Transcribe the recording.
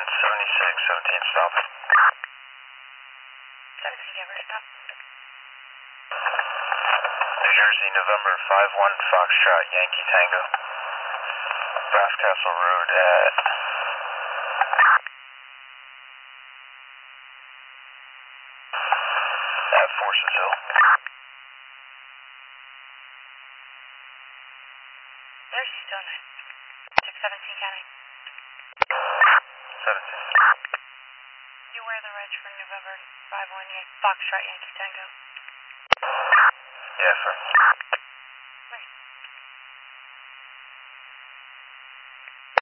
76, 17 stop. 17 ever stop. New Jersey, November 5-1 Foxtrot, Yankee Tango. Brass Castle Road at Forces Hill. Where's she still at? 617 County. 17. You wear the reg for November 5-1 Foxtrot Yankee Tango. Yeah, sir.